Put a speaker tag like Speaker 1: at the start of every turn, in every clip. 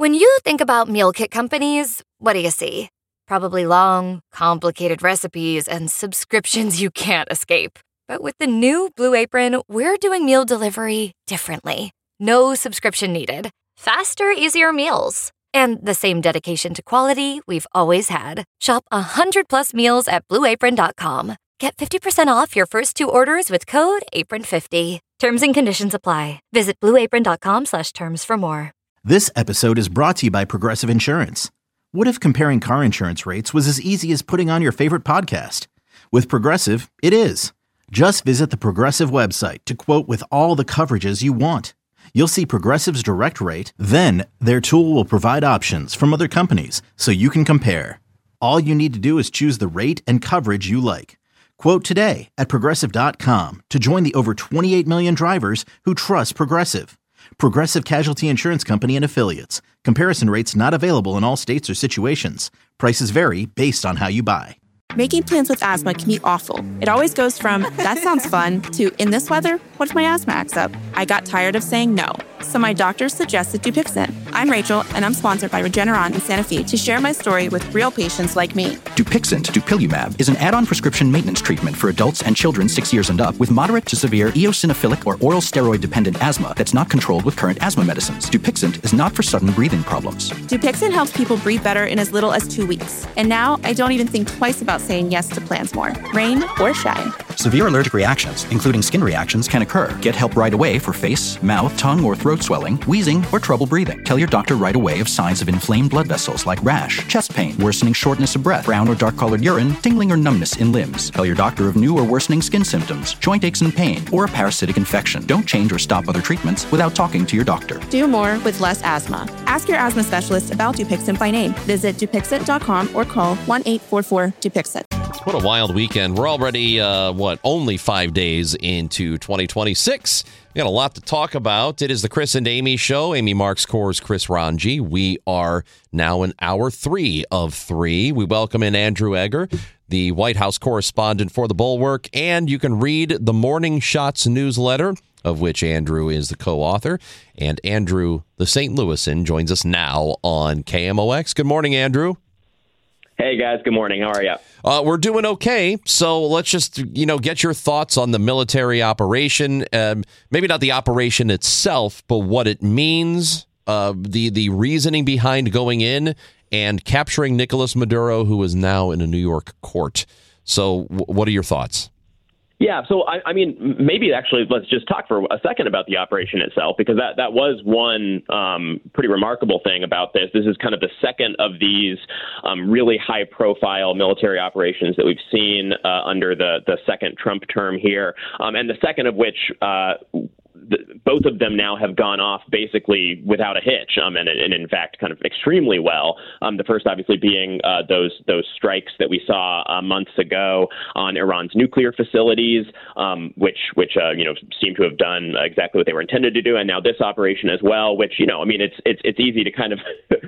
Speaker 1: When you think about meal kit companies, what do you see? Probably long, complicated recipes and subscriptions you can't escape. But with the new Blue Apron, we're doing meal delivery differently. No subscription needed. Faster, easier meals. And the same dedication to quality we've always had. Shop 100+ meals at BlueApron.com. Get 50% off your first 2 orders with code APRON50. Terms and conditions apply. Visit BlueApron.com/terms for more.
Speaker 2: This episode is brought to you by Progressive Insurance. What if comparing car insurance rates was as easy as putting on your favorite podcast? With Progressive, it is. Just visit the Progressive website to quote with all the coverages you want. You'll see Progressive's direct rate, then their tool will provide options from other companies so you can compare. All you need to do is choose the rate and coverage you like. Quote today at Progressive.com to join the over 28 million drivers who trust Progressive. Progressive Casualty Insurance Company and Affiliates. Comparison rates not available in all states or situations. Prices vary based on how you buy.
Speaker 3: Making plans with asthma can be awful. It always goes from, that sounds fun, to, in this weather, what if my asthma acts up? I got tired of saying no, so my doctor suggested Dupixent. I'm Rachel, and I'm sponsored by Regeneron and Sanofi to share my story with real patients like me.
Speaker 4: Dupixent, dupilumab, is an add-on prescription maintenance treatment for adults and children 6 years and up with moderate to severe eosinophilic or oral steroid-dependent asthma that's not controlled with current asthma medicines. Dupixent is not for sudden breathing problems.
Speaker 3: Dupixent helps people breathe better in as little as 2 weeks. And now, I don't even think twice about saying yes to plans more, rain or shine.
Speaker 4: Severe allergic reactions, including skin reactions, can occur. Get help right away for face, mouth, tongue, or throat swelling, wheezing, or trouble breathing. Tell your doctor right away of signs of inflamed blood vessels like rash, chest pain, worsening shortness of breath, brown or dark-colored urine, tingling or numbness in limbs. Tell your doctor of new or worsening skin symptoms, joint aches and pain, or a parasitic infection. Don't change or stop other treatments without talking to your doctor.
Speaker 3: Do more with less asthma. Ask your asthma specialist about Dupixent by name. Visit Dupixent.com or call 1-844-DUPIXENT.
Speaker 5: What a wild weekend. We're already, only 5 days into 2026. We got a lot to talk about. It is the Chris and Amy Show. Amy Marks Core's Chris Ranji. We are now in hour 3 of 3. We welcome in Andrew Egger, the White House correspondent for The Bulwark, and you can read the Morning Shots newsletter, of which Andrew is the co-author. And Andrew, the St. Louisan, joins us now on KMOX. Good morning, Andrew.
Speaker 6: Hey, guys. Good morning. How are you?
Speaker 5: We're doing okay. So let's just, get your thoughts on the military operation. Maybe not the operation itself, but what it means, the reasoning behind going in and capturing Nicolas Maduro, who is now in a New York court. So what are your thoughts?
Speaker 6: Yeah, so I mean, maybe actually let's just talk for a second about the operation itself, because that was one pretty remarkable thing about this. This is kind of the second of these really high-profile military operations that we've seen under the second Trump term here, and the second of which both of them now have gone off basically without a hitch, and in fact, kind of extremely well. The first, obviously, being those strikes that we saw months ago on Iran's nuclear facilities, which seem to have done exactly what they were intended to do, and now this operation as well. Which it's easy to kind of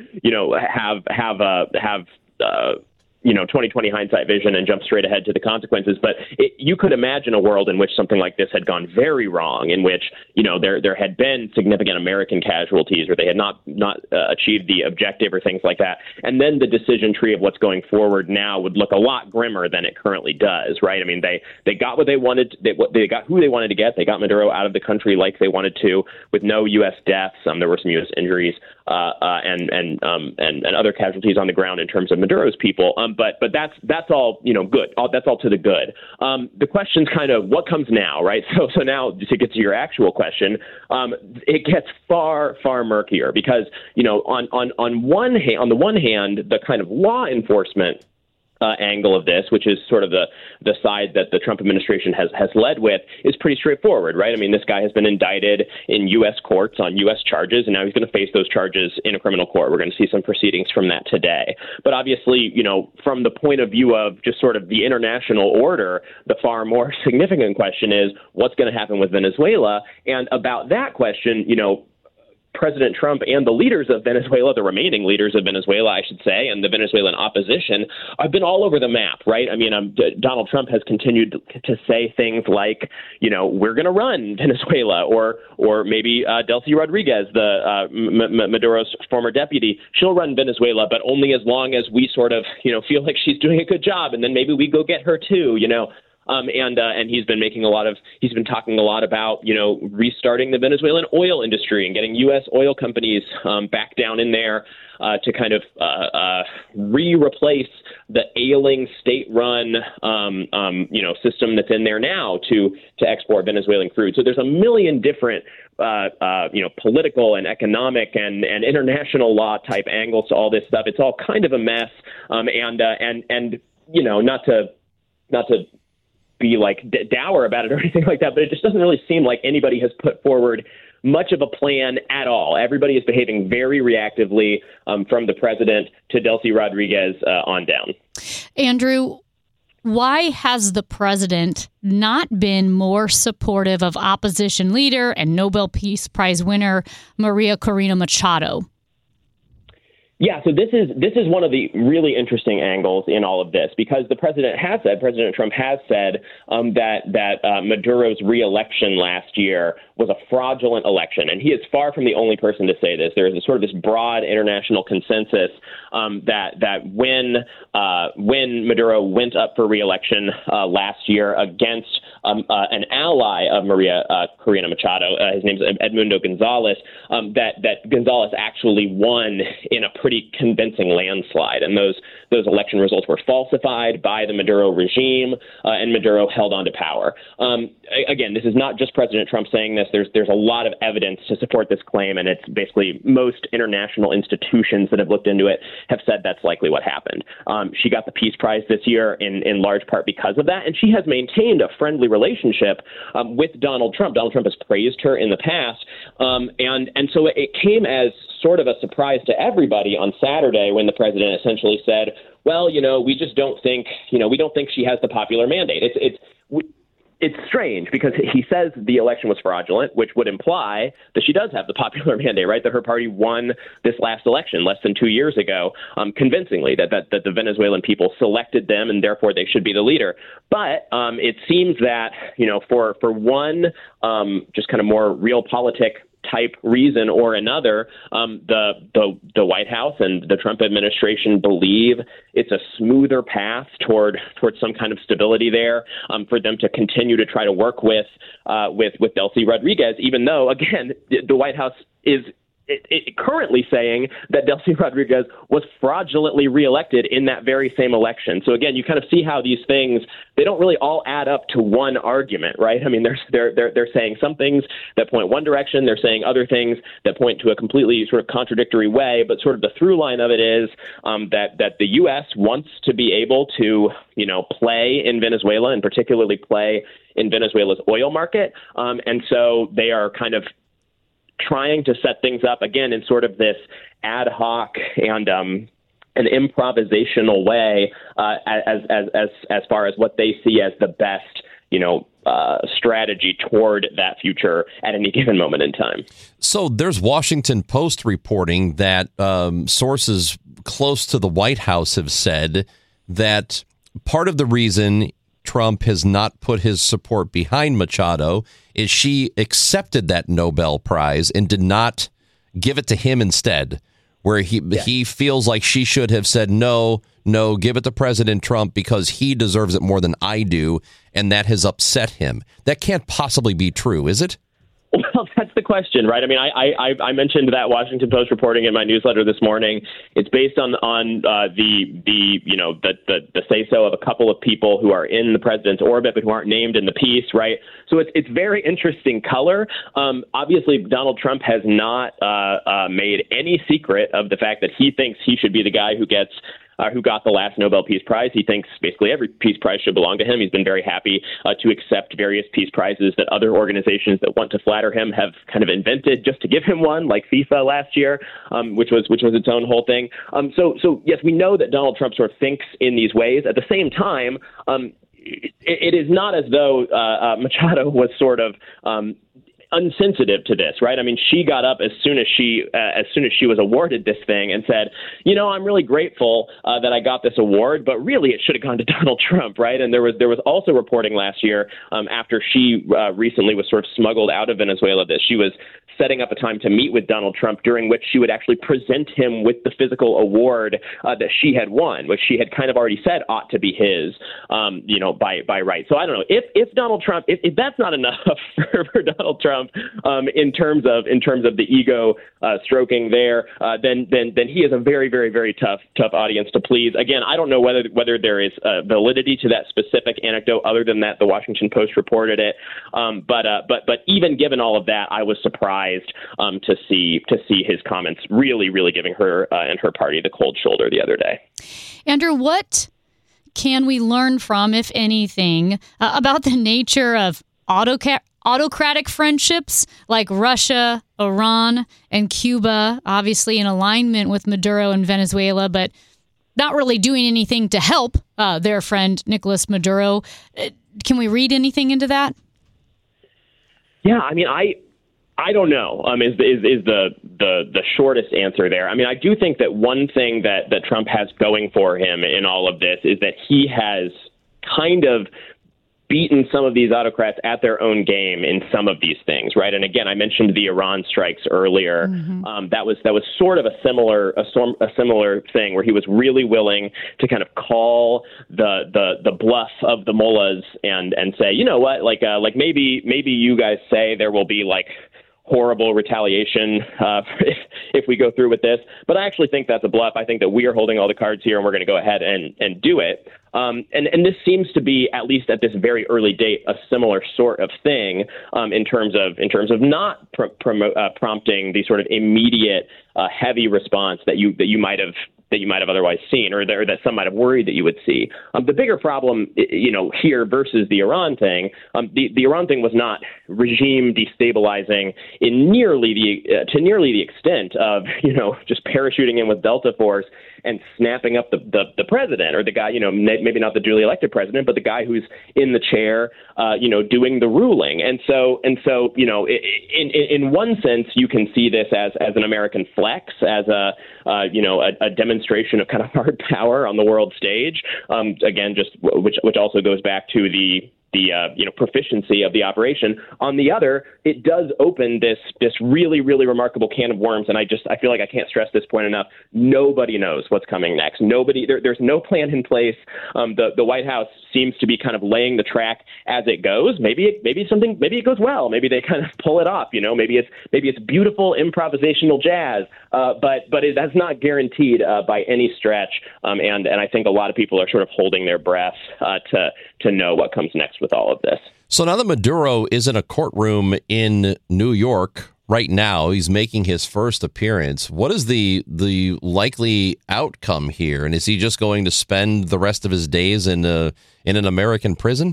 Speaker 6: have 20/20 hindsight vision and jump straight ahead to the consequences. But you could imagine a world in which something like this had gone very wrong, in which, there had been significant American casualties, or they had not achieved the objective or things like that. And then the decision tree of what's going forward now would look a lot grimmer than it currently does, right? I mean, they got what they wanted. They got who they wanted to get. They got Maduro out of the country like they wanted to, with no U.S. deaths. There were some U.S. injuries and other casualties on the ground in terms of Maduro's people. But that's all good. That's all to the good. The question's kind of what comes now, right? So now to get to your actual question, it gets far murkier because on the one hand, the kind of law enforcement angle of this, which is sort of the side that the Trump administration has led with, is pretty straightforward, right? I mean, this guy has been indicted in U.S. courts on U.S. charges, and now he's going to face those charges in a criminal court. We're going to see some proceedings from that today. But obviously, from the point of view of just sort of the international order, the far more significant question is what's going to happen with Venezuela? And about that question, President Trump and the leaders of Venezuela, the remaining leaders of Venezuela, I should say, and the Venezuelan opposition have been all over the map, right? I mean, Donald Trump has continued to say things like, we're going to run Venezuela, or maybe Delcy Rodriguez, the Maduro's former deputy, she'll run Venezuela, but only as long as we sort of, feel like she's doing a good job, and then maybe we go get her too, And he's been talking a lot about, restarting the Venezuelan oil industry and getting U.S. oil companies back down in there to kind of replace the ailing state-run, system that's in there now to export Venezuelan crude. So there's a million different, political and economic and international law type angles to all this stuff. It's all kind of a mess, and not to be like dour about it or anything like that, but it just doesn't really seem like anybody has put forward much of a plan at all. Everybody is behaving very reactively, from the president to Delcy Rodriguez on down.
Speaker 7: Andrew, why has the president not been more supportive of opposition leader and Nobel Peace Prize winner Maria Corina Machado?
Speaker 6: Yeah, so this is one of the really interesting angles in all of this, because President Trump has said that Maduro's reelection last year was a fraudulent election, and he is far from the only person to say this. There is sort of this broad international consensus that when Maduro went up for reelection last year against an ally of Maria Corina Machado, his name is Edmundo Gonzalez, that Gonzalez actually won in a pretty convincing landslide, and those election results were falsified by the Maduro regime, and Maduro held on to power. Again, this is not just President Trump saying this. There's a lot of evidence to support this claim, and it's basically most international institutions that have looked into it have said that's likely what happened. She got the Peace Prize this year in large part because of that, and she has maintained a friendly relationship with Donald Trump. Donald Trump has praised her in the past, and so it came as sort of a surprise to everybody on Saturday when the president essentially said, well, we just don't think, we don't think she has the popular mandate. It's strange because he says the election was fraudulent, which would imply that she does have the popular mandate, right? That her party won this last election less than 2 years ago, convincingly, that the Venezuelan people selected them and therefore they should be the leader. But it seems that, for one, just kind of more realpolitik type reason or another, the White House and the Trump administration believe it's a smoother path toward some kind of stability there, for them to continue to try to work with Delcy Rodriguez, even though, again, the White House is currently saying that Delcy Rodriguez was fraudulently reelected in that very same election. So again, you kind of see how these things, they don't really all add up to one argument, right? I mean, they're saying some things that point one direction, they're saying other things that point to a completely sort of contradictory way, but sort of the through line of it is that the U.S. wants to be able to, play in Venezuela, and particularly play in Venezuela's oil market. And so they are kind of trying to set things up again in sort of this ad hoc and an improvisational way, as far as what they see as the best, strategy toward that future at any given moment in time.
Speaker 5: So there's Washington Post reporting that sources close to the White House have said that part of the reason Trump has not put his support behind Machado is she accepted that Nobel Prize and did not give it to him instead, where he feels like she should have said, no, give it to President Trump because he deserves it more than I do, and that has upset him. That can't possibly be true, is it?
Speaker 6: Well, that's the question, right? I mean, I mentioned that Washington Post reporting in my newsletter this morning. It's based on the say-so of a couple of people who are in the president's orbit but who aren't named in the piece, right? So it's very interesting color. Obviously, Donald Trump has not made any secret of the fact that he thinks he should be the guy who got the last Nobel Peace Prize. He thinks basically every Peace Prize should belong to him. He's been very happy to accept various Peace Prizes that other organizations that want to flatter him have kind of invented just to give him one, like FIFA last year, which was its own whole thing. So yes, we know that Donald Trump sort of thinks in these ways. At the same time, it is not as though Machado was sort of unsensitive to this, right? I mean, she got up as soon as she was awarded this thing and said, I'm really grateful that I got this award, but really it should have gone to Donald Trump, right? And there was also reporting last year after she recently was sort of smuggled out of Venezuela that she was setting up a time to meet with Donald Trump, during which she would actually present him with the physical award that she had won, which she had kind of already said ought to be his, by right. So I don't know if Donald Trump, if that's not enough for Donald Trump in terms of the ego stroking there, then he is a very, very, very tough audience to please. Again, I don't know whether there is validity to that specific anecdote, other than that the Washington Post reported it. But even given all of that, I was surprised to see his comments really, really giving her and her party the cold shoulder the other day.
Speaker 7: Andrew, what can we learn from, if anything, about the nature of autocratic friendships like Russia, Iran, and Cuba, obviously in alignment with Maduro and Venezuela, but not really doing anything to help their friend Nicolas Maduro? Can we read anything into that?
Speaker 6: Yeah, I mean, I don't know, is the shortest answer there. I mean, I do think that one thing that Trump has going for him in all of this is that he has kind of beaten some of these autocrats at their own game in some of these things, right? And again, I mentioned the Iran strikes earlier. Mm-hmm. That was sort of a similar thing where he was really willing to kind of call the bluff of the mullahs and say, you know what, like maybe you guys say there will be like horrible retaliation if we go through with this. But I actually think that's a bluff. I think that we are holding all the cards here and we're going to go ahead and do it. And this seems to be, at least at this very early date, a similar sort of thing in terms of not prompting the sort of immediate heavy response that you might have otherwise seen, or that some might have worried that you would see. The bigger problem, here versus the Iran thing, the Iran thing was not regime destabilizing to nearly the extent of just parachuting in with Delta Force and snapping up the president, or the guy, maybe not the duly elected president, but the guy who's in the chair, doing the ruling. And so, in one sense, you can see this as an American flex, as a demonstration of kind of hard power on the world stage. Again, just which also goes back to the proficiency of the operation. On the other, it does open this really, really remarkable can of worms. And I feel like I can't stress this point enough. Nobody knows what's coming next. There's no plan in place. The White House seems to be kind of laying the track as it goes. Maybe it goes well. Maybe they kind of pull it off. Maybe it's beautiful improvisational jazz. But that's not guaranteed by any stretch. And I think a lot of people are sort of holding their breath to know what comes next with all of this.
Speaker 5: So now that Maduro is in a courtroom in New York right now, he's making his first appearance. What is the likely outcome here? And is he just going to spend the rest of his days in an American prison?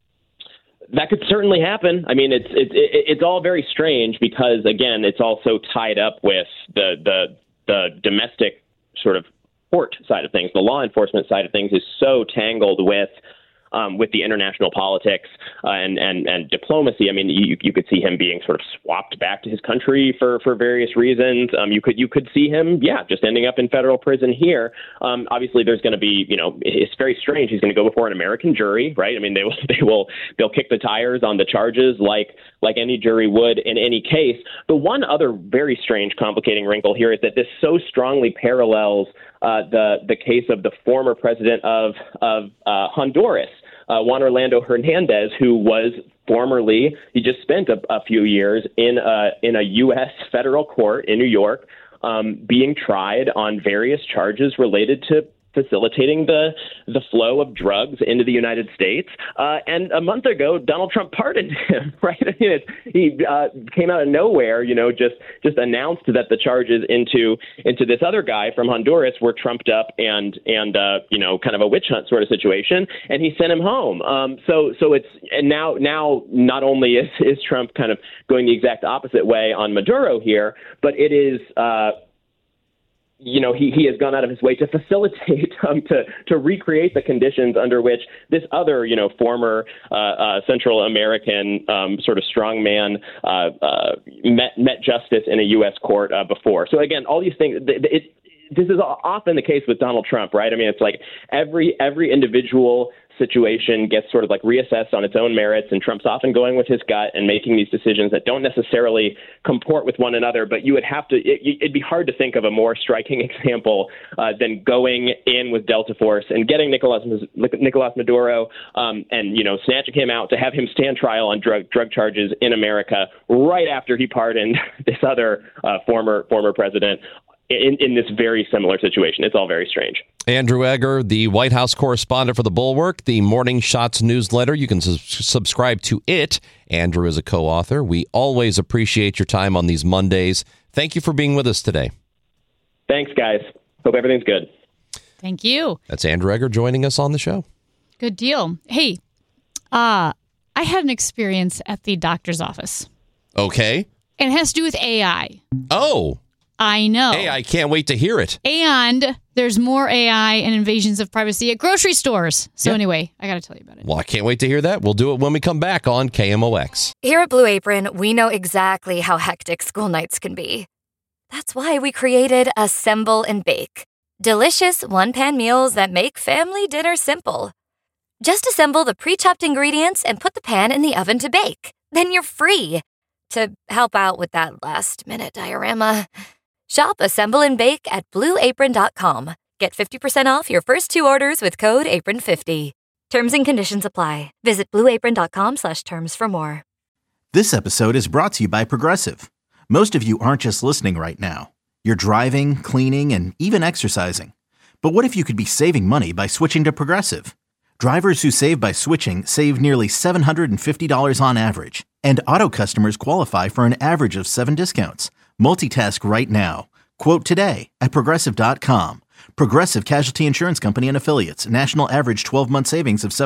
Speaker 6: That could certainly happen. I mean, it's all very strange because, again, it's also tied up with the domestic sort of court side of things. The law enforcement side of things is so tangled with the international politics and diplomacy. I mean, you could see him being sort of swapped back to his country for various reasons. You could see him, just ending up in federal prison here. Obviously, there's going to be, it's very strange. He's going to go before an American jury, right? I mean, they'll kick the tires on the charges like any jury would in any case. The one other very strange, complicating wrinkle here is that this so strongly parallels the case of the former president of Honduras, Juan Orlando Hernandez, who was formerly, he just spent a few years in a U.S. federal court in New York, being tried on various charges related to facilitating the flow of drugs into the United States. And a month ago, Donald Trump pardoned him, right? I mean, he came out of nowhere, just announced that the charges into this other guy from Honduras were trumped up and kind of a witch hunt sort of situation, and he sent him home. So it's, and now not only is Trump kind of going the exact opposite way on Maduro here, but it is he has gone out of his way to facilitate, to recreate the conditions under which this other, former Central American sort of strongman met justice in a U.S. court before. So again, all these things. This is often the case with Donald Trump, right? I mean, it's like every individual situation gets sort of like reassessed on its own merits, and Trump's often going with his gut and making these decisions that don't necessarily comport with one another. But you would have to, it'd be hard to think of a more striking example than going in with Delta Force and getting Nicolas Maduro and snatching him out to have him stand trial on drug charges in America right after he pardoned this other former president. In this very similar situation. It's all very strange.
Speaker 5: Andrew Egger, the White House correspondent for The Bulwark, the Morning Shots newsletter. You can subscribe to it. Andrew is a co-author. We always appreciate your time on these Mondays. Thank you for being with us today.
Speaker 6: Thanks, guys. Hope everything's good.
Speaker 7: Thank you.
Speaker 5: That's Andrew Egger joining us on the show.
Speaker 7: Good deal. Hey, I had an experience at the doctor's office.
Speaker 5: Okay.
Speaker 7: And it has to do with AI.
Speaker 5: Oh.
Speaker 7: I know.
Speaker 5: Hey, I can't wait to hear it.
Speaker 7: And there's more AI and invasions of privacy at grocery stores. So anyway, I got to tell you about it.
Speaker 5: Well, I can't wait to hear that. We'll do it when we come back on KMOX.
Speaker 1: Here at Blue Apron, we know exactly how hectic school nights can be. That's why we created Assemble and Bake. Delicious one-pan meals that make family dinner simple. Just assemble the pre-chopped ingredients and put the pan in the oven to bake. Then you're free to help out with that last-minute diorama. Shop Assemble and Bake at BlueApron.com. Get 50% off your first 2 orders with code APRON50. Terms and conditions apply. Visit BlueApron.com/terms for more.
Speaker 2: This episode is brought to you by Progressive. Most of you aren't just listening right now. You're driving, cleaning, and even exercising. But what if you could be saving money by switching to Progressive? Drivers who save by switching save nearly $750 on average. And auto customers qualify for an average of 7 discounts. Multitask right now. Quote today at Progressive.com. Progressive Casualty Insurance Company and Affiliates. National average 12-month savings of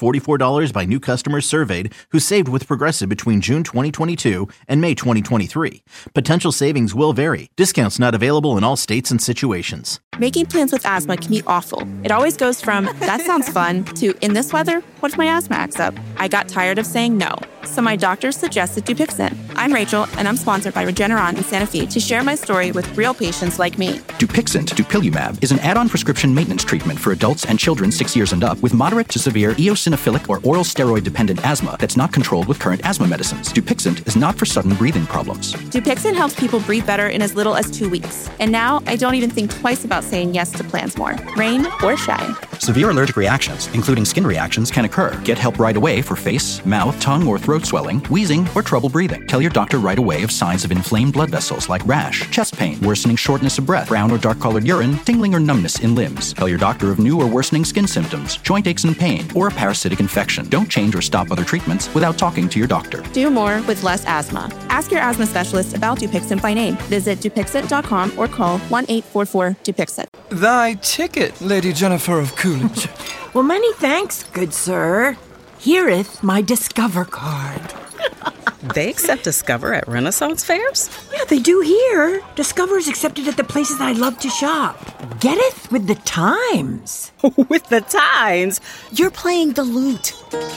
Speaker 2: $744 by new customers surveyed who saved with Progressive between June 2022 and May 2023. Potential savings will vary. Discounts not available in all states and situations.
Speaker 3: Making plans with asthma can be awful. It always goes from, that sounds fun, to, in this weather, what if my asthma acts up? I got tired of saying no. So my doctor suggested Dupixent. I'm Rachel, and I'm sponsored by Regeneron and Sanofi to share my story with real patients like me.
Speaker 4: Dupixent, dupilumab, is an add-on prescription maintenance treatment for adults and children 6 years and up with moderate to severe eosinophilic or oral steroid-dependent asthma that's not controlled with current asthma medicines. Dupixent is not for sudden breathing problems.
Speaker 3: Dupixent helps people breathe better in as little as 2 weeks. And now I don't even think twice about saying yes to plans more, rain or shine.
Speaker 4: Severe allergic reactions, including skin reactions, can occur. Get help right away for face, mouth, tongue, or throat swelling, wheezing, or trouble breathing. Tell your doctor right away of signs of inflamed blood vessels like rash, chest pain, worsening shortness of breath, brown or dark-colored urine, tingling or numbness in limbs. Tell your doctor of new or worsening skin symptoms, joint aches and pain, or a parasitic infection. Don't change or stop other treatments without talking to your doctor.
Speaker 3: Do more with less asthma. Ask your asthma specialist about Dupixent by name. Visit Dupixent.com or call 1-844-DUPIXENT.
Speaker 8: Thy ticket, Lady Jennifer of Coolidge.
Speaker 9: Well, many thanks, good sir. Here'th my Discover card.
Speaker 10: They accept Discover at Renaissance fairs?
Speaker 9: Yeah, they do here. Discover's accepted at the places I love to shop. Getteth with the times.
Speaker 10: With the times? You're playing the lute.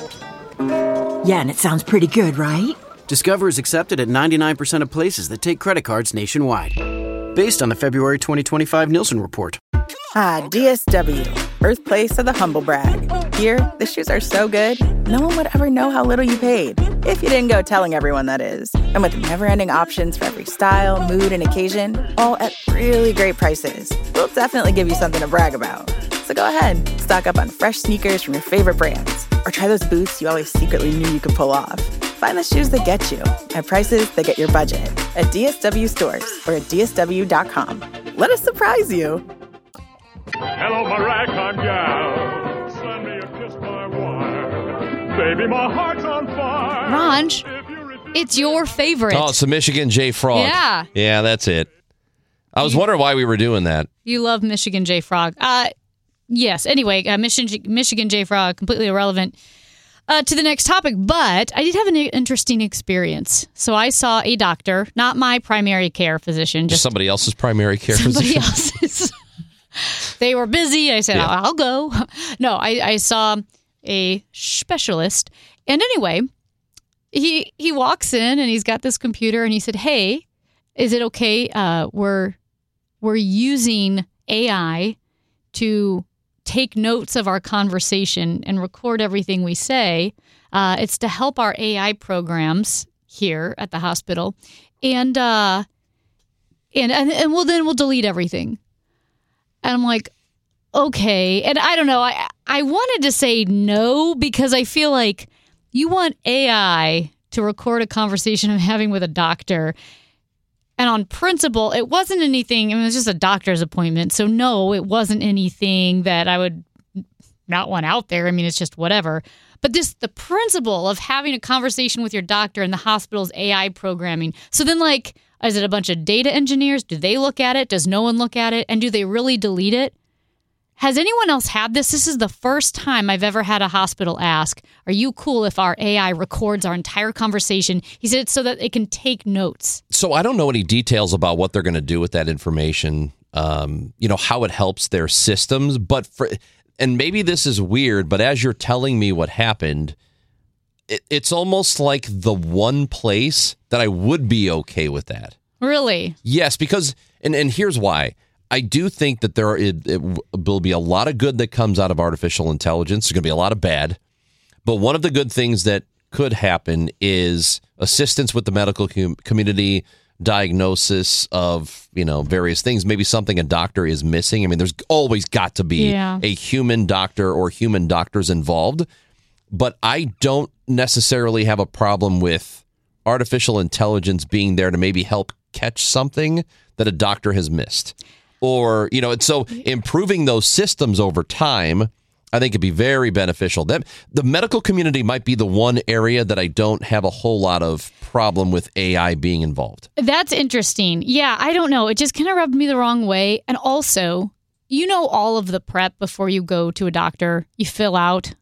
Speaker 9: Yeah, and it sounds pretty good, right?
Speaker 11: Discover is accepted at 99% of places that take credit cards nationwide. Based on the February 2025 Nielsen report.
Speaker 12: Ah, DSW, birthplace of the humble brag. Here, the shoes are so good, no one would ever know how little you paid. If you didn't go telling everyone, that is. And with never-ending options for every style, mood, and occasion, all at really great prices, we'll definitely give you something to brag about. So go ahead, stock up on fresh sneakers from your favorite brands. Or try those boots you always secretly knew you could pull off. Find the shoes that get you at prices that get your budget at DSW stores or at DSW.com. Let us surprise you.
Speaker 13: Hello, my ragtime gal. Send me a kiss by wire. Baby, my heart's on fire.
Speaker 7: Ranj, it's your favorite.
Speaker 5: Oh, it's the Michigan J. Frog.
Speaker 7: Yeah.
Speaker 5: Yeah, that's it. I was wondering why we were doing that.
Speaker 7: You love Michigan J. Frog. Yes. Anyway, Michigan J. Frog, completely irrelevant. to the next topic, but I did have an interesting experience. So I saw a doctor, not my primary care physician, just
Speaker 5: somebody else's primary care
Speaker 7: somebody
Speaker 5: physician.
Speaker 7: else's. They were busy. I said,
Speaker 5: Yeah.
Speaker 7: I'll go. No, I saw a specialist. And anyway, he walks in and he's got this computer and he said, hey, is it okay? We're using AI to take notes of our conversation and record everything we say. It's to help our AI programs here at the hospital. And we'll delete everything. And I'm like, okay. And I don't know. I wanted to say no because I feel like you want AI to record a conversation I'm having with a doctor. And on principle, it wasn't anything. I mean, it was just a doctor's appointment. So no, it wasn't anything that I would not want out there. I mean, it's just whatever. But the principle of having a conversation with your doctor and the hospital's AI programming. So then, like, is it a bunch of data engineers? Do they look at it? Does no one look at it? And do they really delete it? Has anyone else had this? This is the first time I've ever had a hospital ask, are you cool if our AI records our entire conversation? He said it's so that it can take notes.
Speaker 5: So I don't know any details about what they're going to do with that information, how it helps their systems. But and maybe this is weird, but as you're telling me what happened, it's almost like the one place that I would be okay with that.
Speaker 7: Really?
Speaker 5: Yes, because, and here's why. I do think that it will be a lot of good that comes out of artificial intelligence. There's going to be a lot of bad. But one of the good things that could happen is assistance with the medical community, diagnosis of, various things, maybe something a doctor is missing. I mean, there's always got to be a human doctor or human doctors involved. But I don't necessarily have a problem with artificial intelligence being there to maybe help catch something that a doctor has missed. Or, and so improving those systems over time, I think, could be very beneficial. The medical community might be the one area that I don't have a whole lot of problem with AI being involved.
Speaker 7: That's interesting. Yeah, I don't know. It just kind of rubbed me the wrong way. And also, all of the prep before you go to a doctor. You fill out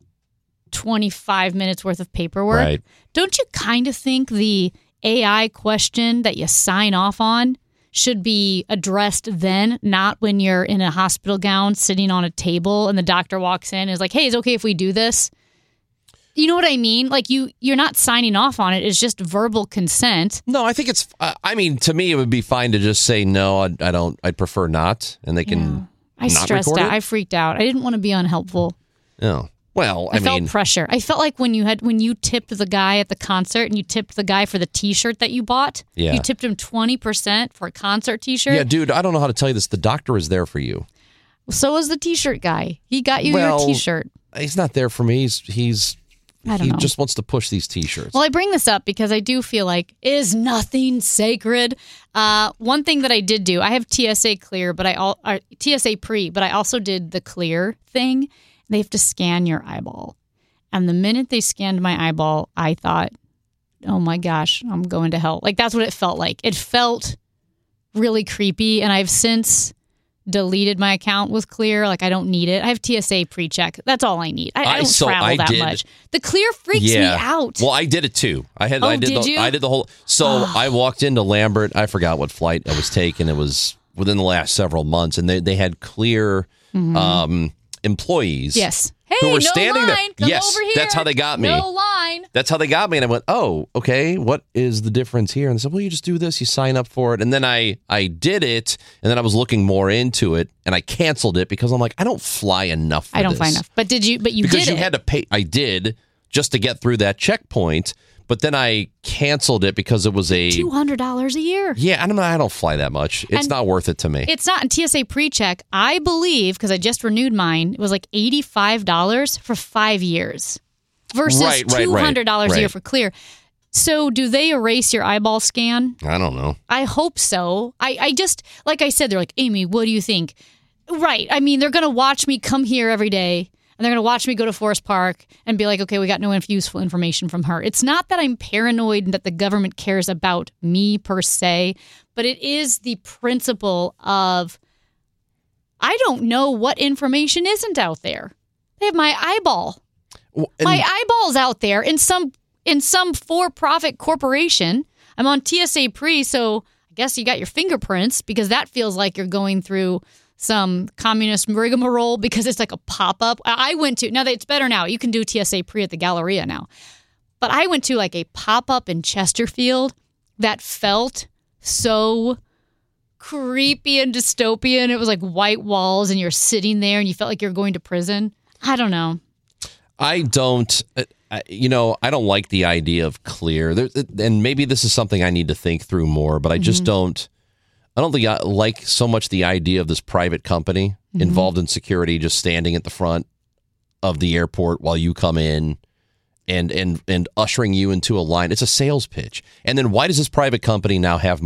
Speaker 7: 25 minutes worth of paperwork.
Speaker 5: Right.
Speaker 7: Don't you kind of think the AI question that you sign off on should be addressed then, not when you're in a hospital gown sitting on a table and the doctor walks in and is like, hey, is it okay if we do this? You know what I mean? Like you're not signing off on it. It's just verbal consent.
Speaker 5: No, I think it's, to me, it would be fine to just say, no, I don't, I'd prefer not. And they can
Speaker 7: I stressed out. I freaked out. I didn't want to be unhelpful.
Speaker 5: No. Well,
Speaker 7: I felt pressure. I felt like when you tipped the guy at the concert and you tipped the guy for the T-shirt that you bought.
Speaker 5: Yeah.
Speaker 7: You tipped him 20% for a concert T-shirt.
Speaker 5: Yeah, dude, I don't know how to tell you this. The doctor is there for you.
Speaker 7: So was the T-shirt guy. He got you your T-shirt.
Speaker 5: He's not there for me. He
Speaker 7: know.
Speaker 5: just wants to push these T-shirts.
Speaker 7: Well, I bring this up because I do feel like, is nothing sacred? One thing that I did do, I have TSA Clear, TSA Pre, but I also did the Clear thing. They have to scan your eyeball. And the minute they scanned my eyeball, I thought, oh my gosh, I'm going to hell. Like, that's what it felt like. It felt really creepy. And I've since deleted my account with Clear. Like, I don't need it. I have TSA pre-check. That's all I need. I don't travel that much. The Clear freaks me out.
Speaker 5: Well, I did it too. I did the whole. So I walked into Lambert. I forgot what flight I was taking. It was within the last several months. And they had Clear employees.
Speaker 7: Yes. Hey,
Speaker 5: who were
Speaker 7: no
Speaker 5: standing
Speaker 7: line.
Speaker 5: there.
Speaker 7: Come over here.
Speaker 5: That's how they got me.
Speaker 7: No line.
Speaker 5: That's how they got me. And I went, oh, okay, what is the difference here? And they said, well, you just do this, you sign up for it. And then I did it, and then I was looking more into it, and I canceled it because I'm like, I don't fly enough for
Speaker 7: I don't
Speaker 5: this.
Speaker 7: fly enough. But you
Speaker 5: because
Speaker 7: did it.
Speaker 5: Because you had to pay. I did, just to get through that checkpoint. But then I canceled it because it was
Speaker 7: $200 a year.
Speaker 5: Yeah, I don't fly that much. It's not worth it to me.
Speaker 7: It's not. In TSA pre-check, I believe, because I just renewed mine, it was like $85 for 5 years versus $200 a year for Clear. So do they erase your eyeball scan?
Speaker 5: I don't know.
Speaker 7: I hope so. I just, like I said, they're like, Amy, what do you think? Right. I mean, they're going to watch me come here every day. And they're going to watch me go to Forest Park and be like, okay, we got no useful information from her. It's not that I'm paranoid and that the government cares about me per se, but it is the principle of, I don't know what information isn't out there. They have my eyeball. My eyeball's out there in some for-profit corporation. I'm on TSA Pre, so I guess you got your fingerprints because that feels like you're going through some communist rigmarole because it's like a pop-up. I went to, now that it's better now, you can do TSA Pre at the Galleria now. But I went to like a pop-up in Chesterfield that felt so creepy and dystopian. It was like white walls and you're sitting there and you felt like you're going to prison. I don't know.
Speaker 5: I don't like the idea of clear. And maybe this is something I need to think through more, but I just don't think I like so much the idea of this private company involved in security just standing at the front of the airport while you come in and ushering you into a line. It's a sales pitch. And then why does this private company now have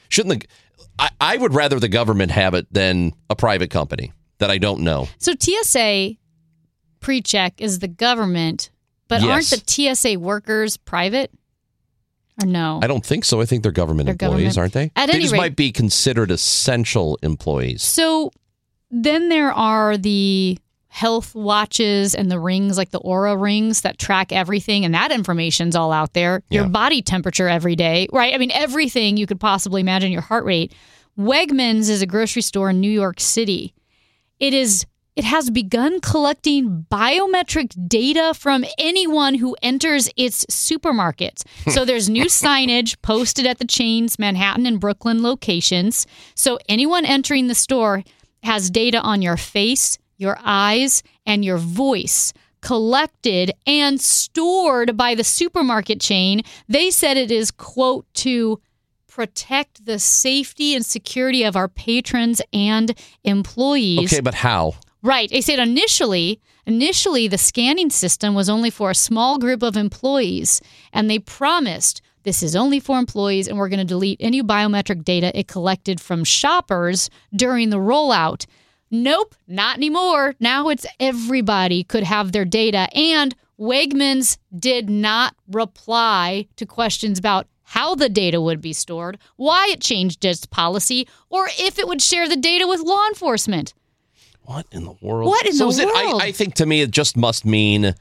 Speaker 5: I would rather the government have it than a private company that I don't know.
Speaker 7: So TSA PreCheck is the government, but aren't the TSA workers private? Or no?
Speaker 5: I don't think so. I think they're government employees, aren't they?
Speaker 7: At
Speaker 5: they
Speaker 7: any
Speaker 5: just
Speaker 7: rate,
Speaker 5: might be considered essential employees.
Speaker 7: So then there are the health watches and the rings, like the Oura rings that track everything, and that information's all out there. Your body temperature every day, right? I mean, everything you could possibly imagine, your heart rate. Wegmans is a grocery store in New York City. It has begun collecting biometric data from anyone who enters its supermarkets. So there's new signage posted at the chain's Manhattan and Brooklyn locations. So anyone entering the store has data on your face, your eyes, and your voice collected and stored by the supermarket chain. They said it is, quote, to protect the safety and security of our patrons and employees.
Speaker 5: Okay, but how?
Speaker 7: Right. They said initially the scanning system was only for a small group of employees, and they promised this is only for employees, and we're going to delete any biometric data it collected from shoppers during the rollout. Nope, not anymore. Now it's everybody could have their data, and Wegmans did not reply to questions about how the data would be stored, why it changed its policy, or if it would share the data with law enforcement.
Speaker 5: What in the world?
Speaker 7: What in the world?
Speaker 5: I think to me it just must mean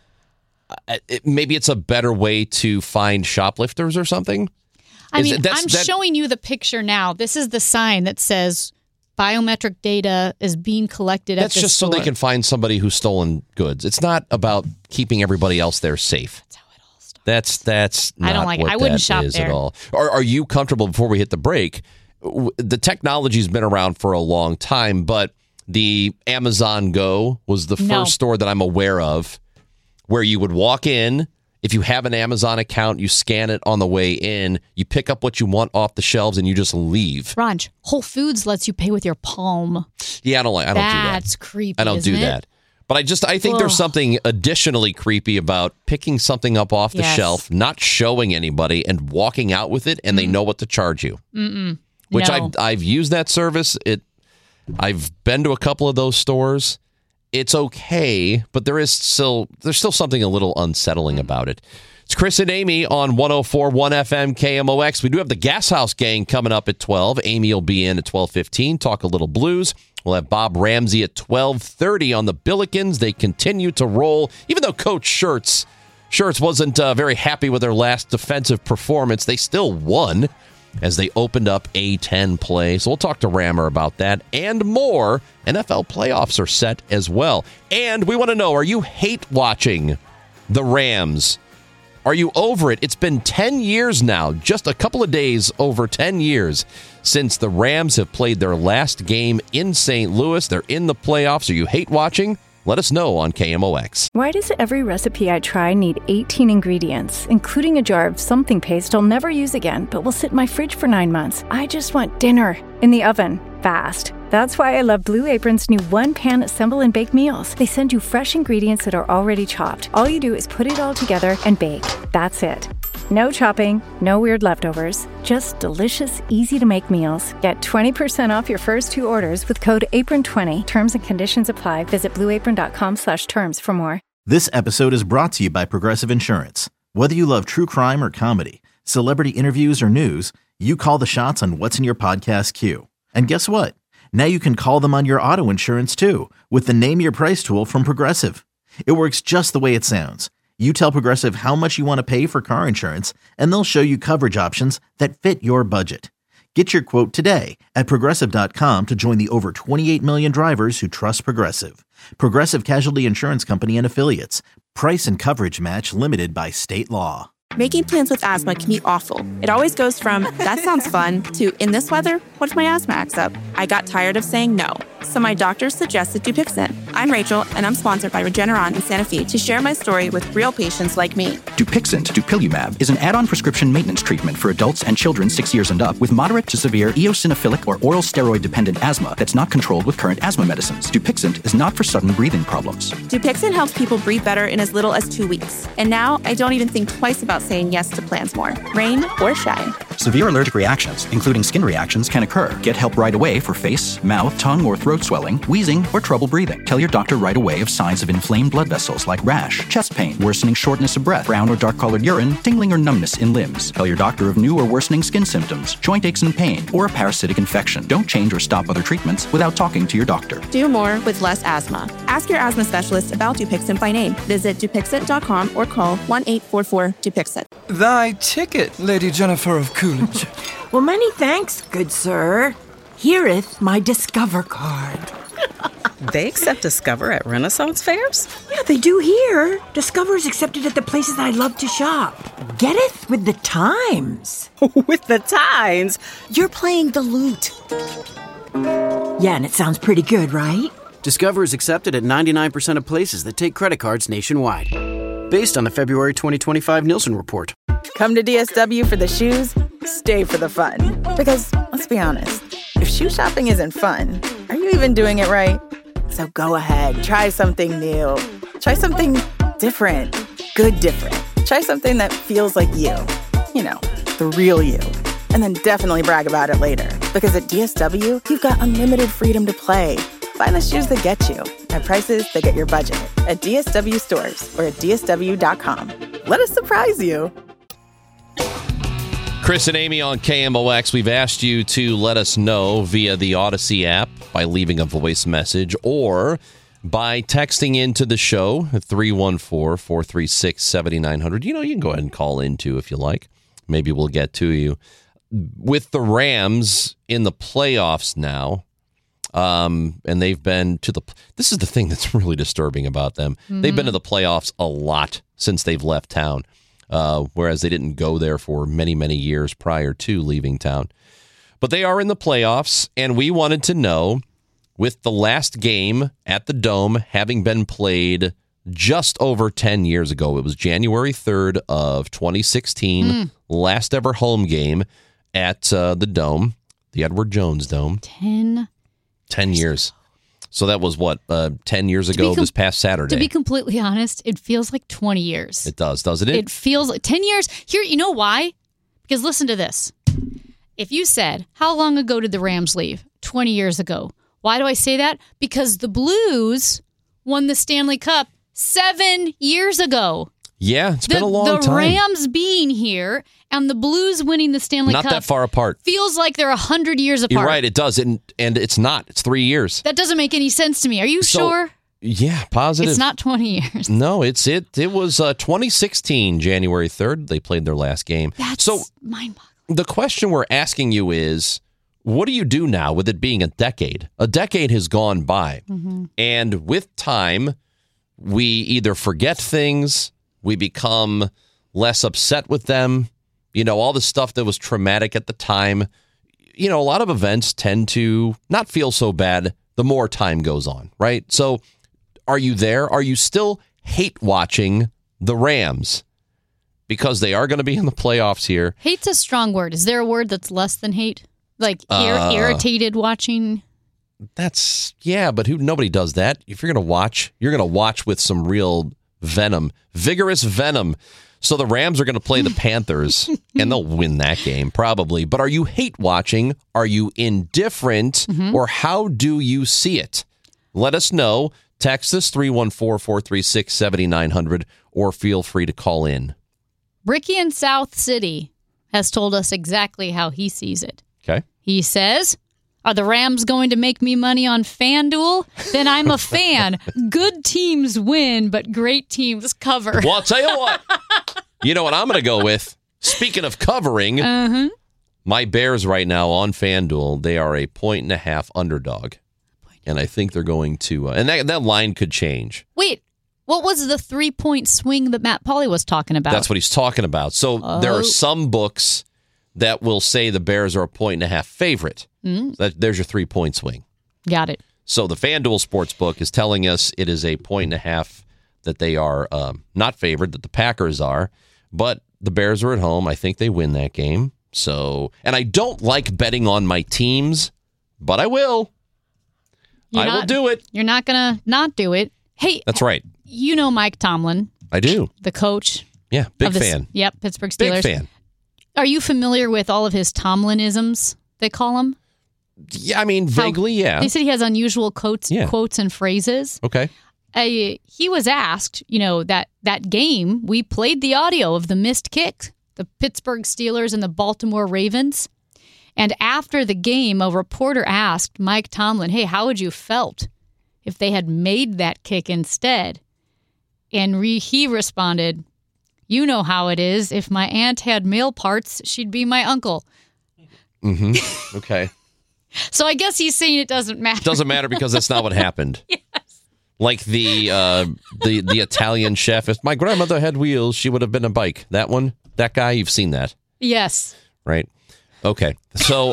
Speaker 5: maybe it's a better way to find shoplifters or something.
Speaker 7: I'm showing you the picture now. This is the sign that says biometric data is being collected at this store.
Speaker 5: That's just so they can find somebody who's stolen goods. It's not about keeping everybody else there safe. That's how it all starts. That's not
Speaker 7: I don't like
Speaker 5: what
Speaker 7: it. I wouldn't
Speaker 5: that
Speaker 7: shop
Speaker 5: is
Speaker 7: there
Speaker 5: at all. Are you comfortable, before we hit the break, the technology's been around for a long time, but the Amazon Go was the first store that I'm aware of where you would walk in. If you have an Amazon account, you scan it on the way in, you pick up what you want off the shelves, and you just leave.
Speaker 7: Ranj, Whole Foods lets you pay with your palm.
Speaker 5: Yeah, I don't do that.
Speaker 7: That's creepy.
Speaker 5: I don't do that. But I think there's something additionally creepy about picking something up off the shelf, not showing anybody, and walking out with it, and they know what to charge you. Which I've used that service. I've been to a couple of those stores. It's okay, but there's still something a little unsettling about it. It's Chris and Amy on 104.1 FM KMOX. We do have the Gas House Gang coming up at 12. Amy will be in at 12:15. Talk a little blues. We'll have Bob Ramsey at 12:30 on the Billikens. They continue to roll, even though Coach Schertz wasn't very happy with their last defensive performance. They still won as they opened up A-10 play. So we'll talk to Rammer about that and more. NFL playoffs are set as well. And we want to know, are you hate watching the Rams? Are you over it? It's been 10 years now, just a couple of days over 10 years since the Rams have played their last game in St. Louis. They're in the playoffs. Are you hate watching? Let us know on KMOX.
Speaker 14: Why does every recipe I try need 18 ingredients, including a jar of something paste I'll never use again, but will sit in my fridge for 9 months? I just want dinner in the oven, fast. That's why I love Blue Apron's new one-pan assemble and bake meals. They send you fresh ingredients that are already chopped. All you do is put it all together and bake. That's it. No chopping, no weird leftovers, just delicious, easy-to-make meals. Get 20% off your first 2 orders with code APRON20. Terms and conditions apply. Visit blueapron.com/terms for more.
Speaker 2: This episode is brought to you by Progressive Insurance. Whether you love true crime or comedy, celebrity interviews or news, you call the shots on what's in your podcast queue. And guess what? Now you can call them on your auto insurance too with the Name Your Price tool from Progressive. It works just the way it sounds. You tell Progressive how much you want to pay for car insurance, and they'll show you coverage options that fit your budget. Get your quote today at Progressive.com to join the over 28 million drivers who trust Progressive. Progressive Casualty Insurance Company and Affiliates. Price and coverage match limited by state law.
Speaker 3: Making plans with asthma can be awful. It always goes from, that sounds fun, to, in this weather, what if my asthma acts up? I got tired of saying no, so my doctor suggested Dupixent. I'm Rachel, and I'm sponsored by Regeneron in Santa Fe to share my story with real patients like me.
Speaker 4: Dupixent, dupilumab, is an add-on prescription maintenance treatment for adults and children 6 years and up with moderate to severe eosinophilic or oral steroid-dependent asthma that's not controlled with current asthma medicines. Dupixent is not for sudden breathing problems.
Speaker 3: Dupixent helps people breathe better in as little as 2 weeks. And now I don't even think twice about saying yes to plans more, rain or shine.
Speaker 4: Severe allergic reactions, including skin reactions, can occur. Get help right away for face, mouth, tongue, or throat swelling, wheezing, or trouble breathing. Tell your doctor right away of signs of inflamed blood vessels like rash, chest pain, worsening shortness of breath, brown or dark-colored urine, tingling or numbness in limbs. Tell your doctor of new or worsening skin symptoms, joint aches and pain, or a parasitic infection. Don't change or stop other treatments without talking to your doctor.
Speaker 3: Do more with less asthma. Ask your asthma specialist about Dupixent by name. Visit Dupixent.com or call 1-844-DUPIXENT.
Speaker 8: Thy ticket, Lady Jennifer of Coolidge.
Speaker 9: Well, many thanks, good sir. Hereeth my Discover card.
Speaker 10: They accept Discover at Renaissance fairs?
Speaker 9: Yeah, they do here. Discover's accepted at the places I love to shop. Getteth with the times.
Speaker 10: With the times? You're playing the lute.
Speaker 9: Yeah, and it sounds pretty good, right?
Speaker 11: Discover is accepted at 99% of places that take credit cards nationwide. Based on the February 2025 Nielsen report.
Speaker 12: Come to DSW for the shoes, stay for the fun. Because, let's be honest, if shoe shopping isn't fun, are you even doing it right? So go ahead, try something new. Try something different. Good different. Try something that feels like you. You know, the real you. And then definitely brag about it later. Because at DSW, you've got unlimited freedom to play. Find the shoes that get you at prices that get your budget at DSW stores or at DSW.com. Let us surprise you.
Speaker 5: Chris and Amy on KMOX. We've asked you to let us know via the Odyssey app by leaving a voice message or by texting into the show at 314-436-7900. You know, you can go ahead and call in too if you like. Maybe we'll get to you. With the Rams in the playoffs now, and they've been to the... This is the thing that's really disturbing about them. Mm-hmm. They've been to the playoffs a lot since they've left town. Whereas they didn't go there for many, many years prior to leaving town. But they are in the playoffs, and we wanted to know, with the last game at the Dome having been played just over 10 years ago, it was January 3rd of 2016, last ever home game at the Dome, the Edward Jones Dome.
Speaker 7: 10
Speaker 5: years. So that was, 10 years ago this past Saturday.
Speaker 7: To be completely honest, it feels like 20 years.
Speaker 5: It does, doesn't it?
Speaker 7: It feels like 10 years. Here, you know why? Because listen to this. If you said, how long ago did the Rams leave? 20 years ago. Why do I say that? Because the Blues won the Stanley Cup 7 years ago.
Speaker 5: Yeah, it's been a long time.
Speaker 7: The Rams being here and the Blues winning the Stanley Cup.
Speaker 5: Not that far apart.
Speaker 7: Feels like they're 100 years apart.
Speaker 5: You're right, it does. And it's not. It's 3 years.
Speaker 7: That doesn't make any sense to me. Are you sure?
Speaker 5: Yeah, positive.
Speaker 7: It's not 20 years.
Speaker 5: No, it was 2016, January 3rd. They played their last game.
Speaker 7: That's mind-boggling.
Speaker 5: The question we're asking you is, what do you do now with it being a decade? A decade has gone by. Mm-hmm. And with time, we either forget things, we become less upset with them. You know, all the stuff that was traumatic at the time. You know, a lot of events tend to not feel so bad the more time goes on, right? So are you there? Are you still hate watching the Rams? Because they are going to be in the playoffs here.
Speaker 7: Hate's a strong word. Is there a word that's less than hate? Like irritated watching?
Speaker 5: But nobody does that. If you're going to watch with some real venom, vigorous venom. So the Rams are going to play the Panthers, and they'll win that game, probably. But are you hate watching? Are you indifferent? Mm-hmm. Or how do you see it? Let us know. Text us 314-436-7900, or feel free to call in.
Speaker 7: Ricky in South City has told us exactly how he sees it.
Speaker 5: Okay.
Speaker 7: He says, Are the Rams going to make me money on FanDuel? Then I'm a fan. Good teams win, but great teams cover.
Speaker 5: Well, I'll tell you what. You know what I'm going to go with? Speaking of covering, my Bears right now on FanDuel, they are a 1.5 underdog. And I think they're going to, and that line could change.
Speaker 7: Wait, what was the 3-point swing that Matt Pauley was talking about?
Speaker 5: That's what he's talking about. So there are some books that will say the Bears are a 1.5 favorite. There's your 3-point swing.
Speaker 7: Got it.
Speaker 5: So the FanDuel Sportsbook is telling us it is a 1.5 that they are not favored, that the Packers are, but the Bears are at home. I think they win that game. So, and I don't like betting on my teams, but I will. I will do it.
Speaker 7: You're not going to not do it. Hey.
Speaker 5: That's right.
Speaker 7: You know Mike Tomlin.
Speaker 5: I do.
Speaker 7: The coach.
Speaker 5: Yeah, big fan.
Speaker 7: Yep, Pittsburgh Steelers.
Speaker 5: Big fan.
Speaker 7: Are you familiar with all of his Tomlinisms, they call him?
Speaker 5: Yeah, I mean, vaguely, yeah.
Speaker 7: They said he has unusual quotes and phrases.
Speaker 5: Okay.
Speaker 7: He was asked, that game, we played the audio of the missed kick, the Pittsburgh Steelers and the Baltimore Ravens. And after the game, a reporter asked Mike Tomlin, hey, how would you felt if they had made that kick instead? And he responded, you know how it is. If my aunt had male parts, she'd be my uncle.
Speaker 5: Mm-hmm. Okay.
Speaker 7: So I guess he's saying it doesn't matter.
Speaker 5: Doesn't matter because that's not what happened.
Speaker 7: Yes.
Speaker 5: Like the Italian chef. If my grandmother had wheels, she would have been a bike. That one? That guy? You've seen that.
Speaker 7: Yes.
Speaker 5: Right. Okay. So,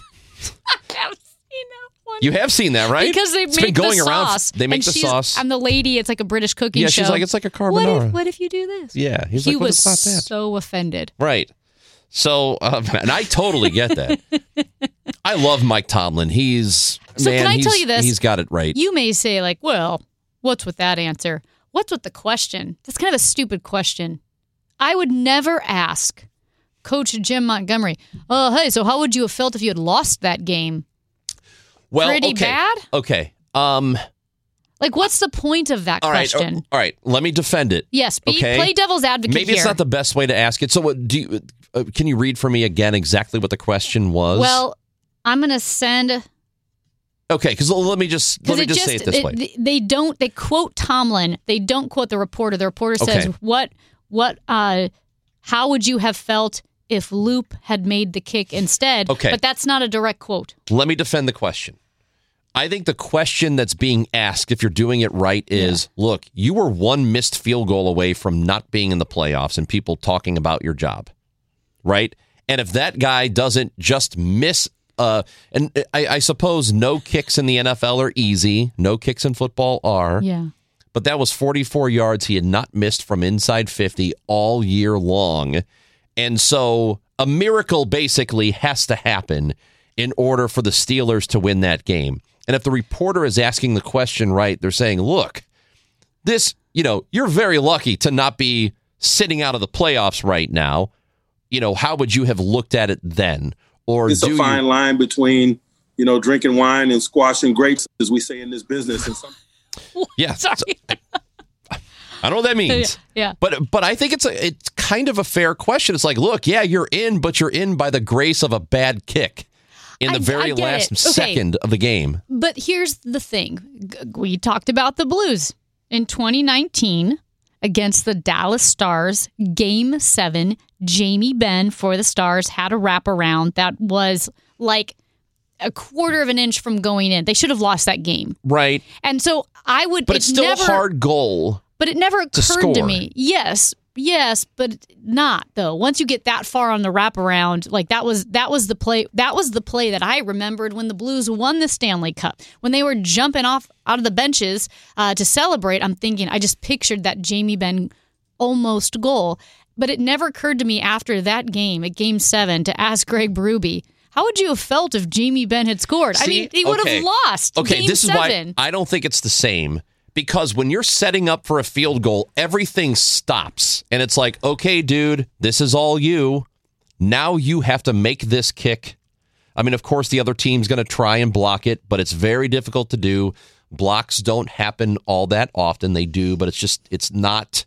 Speaker 5: you have seen that, right?
Speaker 7: Because they
Speaker 5: it's
Speaker 7: make
Speaker 5: been going
Speaker 7: the
Speaker 5: around.
Speaker 7: sauce.
Speaker 5: They make the sauce.
Speaker 7: I'm the lady. It's like a British cooking show.
Speaker 5: Yeah, she's like, it's like a carbonara.
Speaker 7: What if you do this?
Speaker 5: Yeah. He
Speaker 7: was
Speaker 5: not that.
Speaker 7: so offended.
Speaker 5: Right. So, and I totally get that. I love Mike Tomlin.
Speaker 7: Can I tell you this?
Speaker 5: He's got it right.
Speaker 7: You may say, like, well, what's with that answer? What's with the question? That's kind of a stupid question. I would never ask Coach Jim Montgomery, oh, hey, so how would you have felt if you had lost that game?
Speaker 5: Well,
Speaker 7: pretty bad?
Speaker 5: Okay.
Speaker 7: Like, what's the point of that question?
Speaker 5: All right. Let me defend it.
Speaker 7: Yes, play devil's advocate.
Speaker 5: Maybe it's not the best way to ask it. So, what do you? Can you read for me again exactly what the question was?
Speaker 7: Well, I'm going to send.
Speaker 5: Okay, because let me just say it this way.
Speaker 7: They quote Tomlin. They don't quote the reporter. The reporter says, how would you have felt if Loop had made the kick instead?
Speaker 5: Okay.
Speaker 7: But that's not a direct quote.
Speaker 5: Let me defend the question. I think the question that's being asked, if you're doing it right, is, look, you were one missed field goal away from not being in the playoffs and people talking about your job, right? And if that guy doesn't just miss, and I suppose no kicks in the NFL are easy. No kicks in football are.
Speaker 7: Yeah.
Speaker 5: But that was 44 yards he had not missed from inside 50 all year long. And so a miracle basically has to happen in order for the Steelers to win that game. And if the reporter is asking the question right, they're saying, look, this, you're very lucky to not be sitting out of the playoffs right now. How would you have looked at it then? Or
Speaker 15: it's a fine line between, drinking wine and squashing grapes, as we say in this business. And
Speaker 5: yeah. Sorry. I don't know what that means.
Speaker 7: Yeah.
Speaker 5: But I think it's kind of a fair question. It's like, look, yeah, you're in, but you're in by the grace of a bad kick in the very last second of the game.
Speaker 7: But here's the thing. We talked about the Blues in 2019 against the Dallas Stars. Game 7, Jamie Benn for the Stars had a wraparound that was like a quarter of an inch from going in. They should have lost that game.
Speaker 5: Right.
Speaker 7: And so I would...
Speaker 5: But it's still a hard goal.
Speaker 7: But it never occurred to me. Yes, but not though. Once you get that far on the wraparound, like that was the play. That was the play that I remembered when the Blues won the Stanley Cup. When they were jumping off out of the benches to celebrate, I'm thinking, I just pictured that Jamie Benn almost goal. But it never occurred to me after that game, at Game 7, to ask Greg Berube, how would you have felt if Jamie Benn had scored?
Speaker 5: See,
Speaker 7: I mean, he would have lost.
Speaker 5: Okay,
Speaker 7: Game
Speaker 5: this
Speaker 7: 7.
Speaker 5: is why I don't think it's the same. Because when you're setting up for a field goal, everything stops. And it's like, okay, dude, this is all you. Now you have to make this kick. I mean, of course, the other team's going to try and block it, but it's very difficult to do. Blocks don't happen all that often. They do, but it's not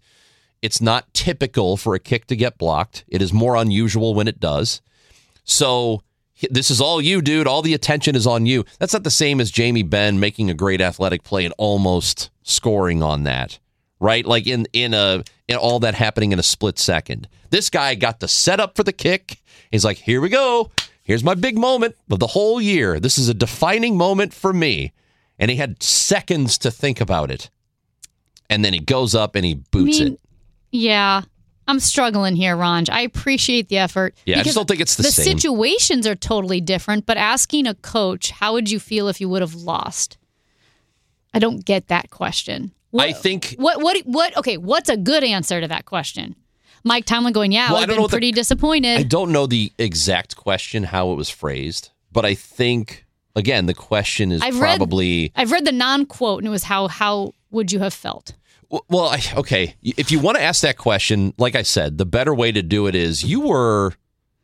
Speaker 5: typical for a kick to get blocked. It is more unusual when it does. So This is all you, dude. All the attention is on you. That's not the same as Jamie Benn making a great athletic play and almost scoring on that, right? Like in all that happening in a split second. This guy got the setup for the kick. He's like, here we go. Here's my big moment of the whole year. This is a defining moment for me. And he had seconds to think about it. And then he goes up and he boots it.
Speaker 7: Yeah. I'm struggling here, Ranj. I appreciate the effort.
Speaker 5: Yeah, I just don't think it's the same.
Speaker 7: The situations are totally different, but asking a coach, how would you feel if you would have lost? I don't get that question.
Speaker 5: I think...
Speaker 7: Okay, what's a good answer to that question? Mike Tomlin going, I would have been pretty disappointed.
Speaker 5: I don't know the exact question, how it was phrased, but I think, again, the question is I've read
Speaker 7: the non-quote, and it was how would you have felt?
Speaker 5: Well, okay, if you want to ask that question, like I said, the better way to do it is you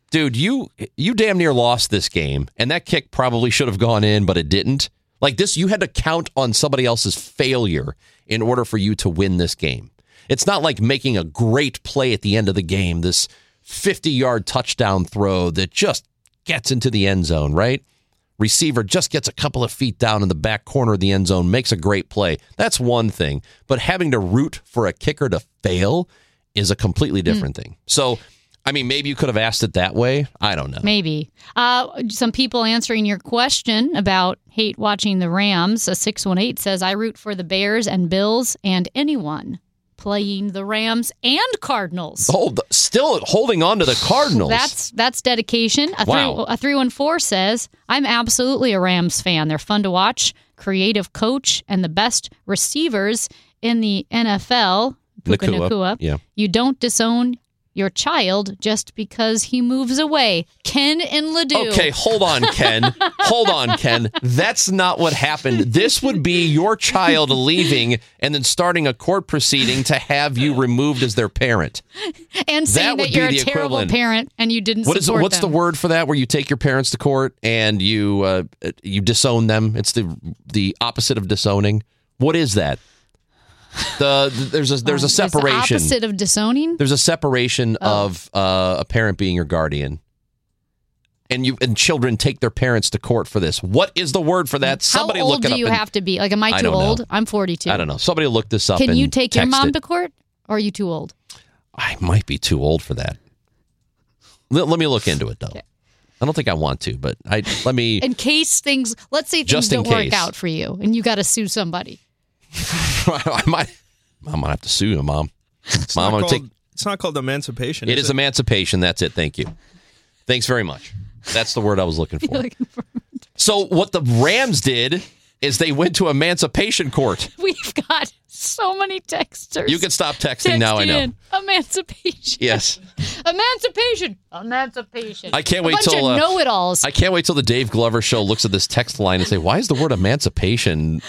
Speaker 5: damn near lost this game, and that kick probably should have gone in, but it didn't. Like this, you had to count on somebody else's failure in order for you to win this game. It's not like making a great play at the end of the game, this 50-yard touchdown throw that just gets into the end zone, right? Receiver just gets a couple of feet down in the back corner of the end zone, makes a great play. That's one thing. But having to root for a kicker to fail is a completely different thing. So, I mean, maybe you could have asked it that way. I don't know.
Speaker 7: Maybe. Some people answering your question about hate watching the Rams. A 618 says, I root for the Bears and Bills and anyone playing the Rams and Cardinals.
Speaker 5: Oh, still holding on to the Cardinals.
Speaker 7: That's dedication. A 314 says, I'm absolutely a Rams fan. They're fun to watch, creative coach, and the best receivers in the NFL. Puka Nacua.
Speaker 5: Yeah.
Speaker 7: You don't disown your child just because he moves away. Ken and Ledoux.
Speaker 5: Okay, hold on, Ken. That's not what happened. This would be your child leaving and then starting a court proceeding to have you removed as their parent.
Speaker 7: And saying that you're a terrible parent and you didn't support them.
Speaker 5: What's the word for that, where you take your parents to court and you disown them? It's the opposite of disowning. What is that? There's a separation.
Speaker 7: The opposite of disowning?
Speaker 5: There's a separation of a parent being your guardian. And children take their parents to court for this. What is the word for that? Somebody look it up.
Speaker 7: How old do you have to be? Like, am I too old? I'm 42.
Speaker 5: I don't know. Somebody look this up.
Speaker 7: Can you take your mom to court? Or are you too old?
Speaker 5: I might be too old for that. Let me look into it, though. Okay. I don't think I want to, but let me...
Speaker 7: In case let's say things don't work out for you and you got to sue somebody.
Speaker 5: I'm gonna have to sue you, Mom.
Speaker 16: It's not called emancipation.
Speaker 5: It is emancipation. That's it. Thank you. Thanks very much. That's the word I was looking for. So what the Rams did is they went to emancipation court.
Speaker 7: We've got so many texters.
Speaker 5: You can stop texting now. I know.
Speaker 7: Emancipation.
Speaker 5: Yes.
Speaker 7: Emancipation.
Speaker 5: I can't wait till
Speaker 7: know-it-alls.
Speaker 5: I can't wait till the Dave Glover show looks at this text line and say, "Why is the word emancipation?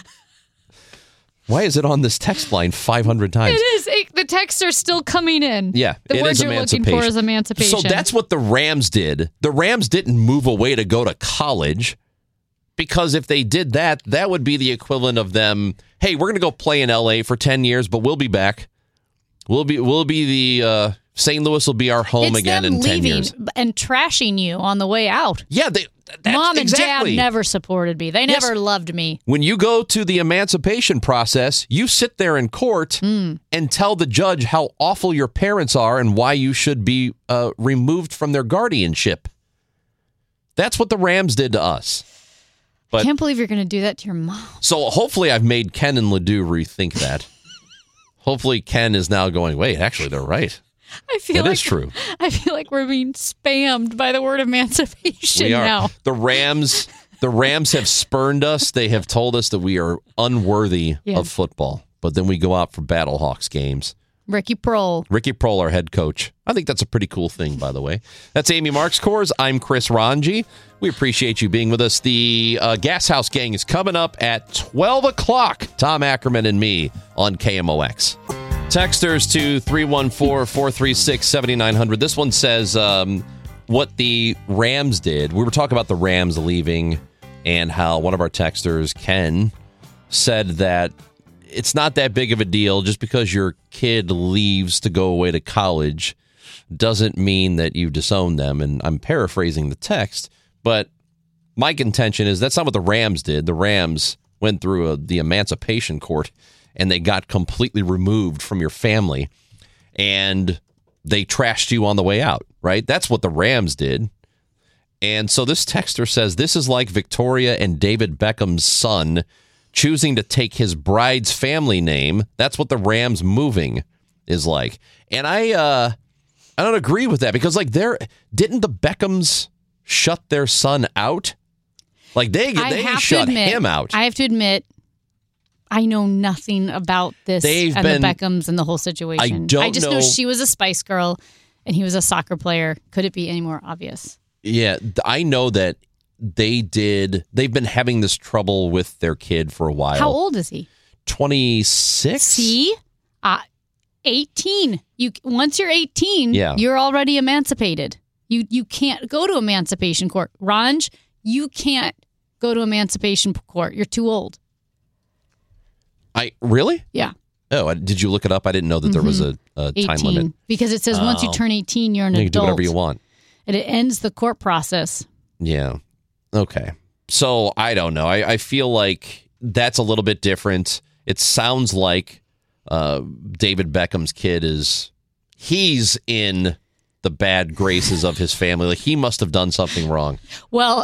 Speaker 5: Why is it on this text line 500 times?"
Speaker 7: It is. The texts are still coming in.
Speaker 5: Yeah,
Speaker 7: the word you're looking for is emancipation.
Speaker 5: So that's what the Rams did. The Rams didn't move away to go to college, because if they did that, that would be the equivalent of them, hey, we're going to go play in L.A. for 10 years, but we'll be back. We'll be the St. Louis will be our home again in 10 years.
Speaker 7: And trashing you on the way out.
Speaker 5: Yeah,
Speaker 7: Mom and Dad never supported me. They never loved me.
Speaker 5: When you go to the emancipation process, you sit there in court and tell the judge how awful your parents are and why you should be removed from their guardianship. That's what the Rams did to us. But,
Speaker 7: I can't believe you're going to do that to your mom.
Speaker 5: So hopefully I've made Ken and Ledoux rethink that. Hopefully Ken is now going, wait, actually they're right. It is true.
Speaker 7: I feel like we're being spammed by the word emancipation
Speaker 5: we are.
Speaker 7: now.
Speaker 5: The Rams have spurned us. They have told us that we are unworthy of football. But then we go out for Battlehawks games.
Speaker 7: Ricky Prohl,
Speaker 5: our head coach. I think that's a pretty cool thing, by the way. That's Amy Marks Kors. I'm Chris Ranji. We appreciate you being with us. The Gas House Gang is coming up at 12 o'clock. Tom Ackerman and me on KMOX. Texters to 314-436-7900. This one says what the Rams did. We were talking about the Rams leaving and how one of our texters, Ken, said that it's not that big of a deal. Just because your kid leaves to go away to college doesn't mean that you disown them. And I'm paraphrasing the text, But my contention is that's not what the Rams did. The Rams went through the emancipation court, and they got completely removed from your family, and they trashed you on the way out, right? That's what the Rams did. And so this texter says, this is like Victoria and David Beckham's son choosing to take his bride's family name. That's what the Rams moving is like. And I don't agree with that because, like, didn't the Beckhams shut their son out? Like, they shut him out.
Speaker 7: I have to admit, I know nothing about this the Beckhams and the whole situation. I just know she was a Spice Girl and he was a soccer player. Could it be any more obvious?
Speaker 5: Yeah, I know that they've been having this trouble with their kid for a while.
Speaker 7: How old is he?
Speaker 5: 26?
Speaker 7: See? 18. Once you're 18, you're already emancipated. You can't go to emancipation court. Ranj, you can't go to emancipation court. You're too old.
Speaker 5: Really?
Speaker 7: Yeah.
Speaker 5: Oh, did you look it up? I didn't know that there was a time limit.
Speaker 7: Because it says once you turn 18, you're an adult.
Speaker 5: You can do whatever you want.
Speaker 7: And it ends the court process.
Speaker 5: Yeah. Okay. So I don't know. I feel like that's a little bit different. It sounds like David Beckham's kid he's in the bad graces of his family. Like, he must have done something wrong.
Speaker 7: Well,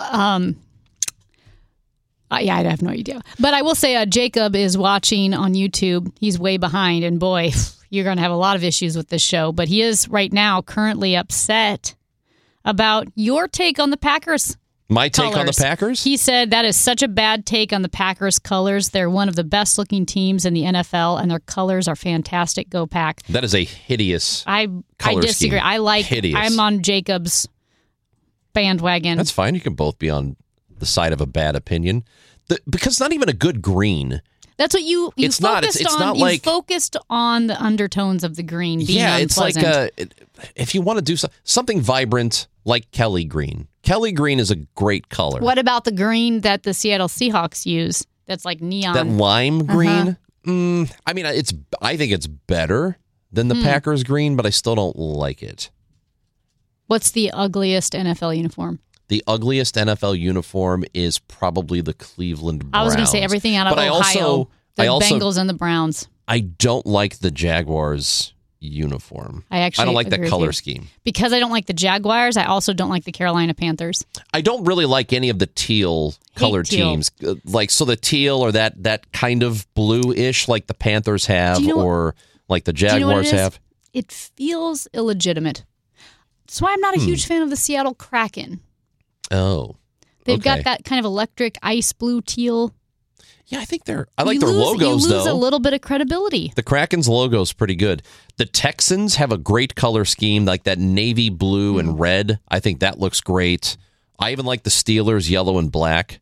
Speaker 7: I have no idea. But I will say Jacob is watching on YouTube. He's way behind. And boy, you're going to have a lot of issues with this show. But he is right now currently upset about your take on the Packers.
Speaker 5: My take on the Packers?
Speaker 7: He said that is such a bad take on the Packers colors. They're one of the best looking teams in the NFL, and their colors are fantastic. Go Pack.
Speaker 5: That is a hideous
Speaker 7: I disagree.
Speaker 5: Hideous.
Speaker 7: I'm on Jacob's bandwagon.
Speaker 5: That's fine. You can both be on the side of a bad opinion. Because it's not even a good green.
Speaker 7: That's what you
Speaker 5: it's
Speaker 7: focused
Speaker 5: not,
Speaker 7: on.
Speaker 5: Not
Speaker 7: you
Speaker 5: like,
Speaker 7: focused on the undertones of the green being unpleasant.
Speaker 5: It's like if you want to do something vibrant like Kelly green. Kelly green is a great color.
Speaker 7: What about the green that the Seattle Seahawks use? That's like neon.
Speaker 5: That lime green? I mean, I think it's better than the Packers green, but I still don't like it.
Speaker 7: What's the ugliest NFL uniform?
Speaker 5: The ugliest NFL uniform is probably the Cleveland Browns.
Speaker 7: I was going to say everything out of Ohio. The Bengals and the Browns.
Speaker 5: I don't like the Jaguars uniform. I don't like that color scheme.
Speaker 7: Because I don't like the Jaguars, I also don't like the Carolina Panthers.
Speaker 5: I don't really like any of the teal color teams. Like, so the teal or that kind of blue-ish like the Panthers have or like the Jaguars have.
Speaker 7: It feels illegitimate. That's why I'm not a huge fan of the Seattle Kraken.
Speaker 5: Oh.
Speaker 7: They've got that kind of electric ice blue teal.
Speaker 5: Yeah, I think I like their logos, though.
Speaker 7: You lose a little bit of credibility.
Speaker 5: The Kraken's logo is pretty good. The Texans have a great color scheme, like that navy blue and red. I think that looks great. I even like the Steelers, yellow and black.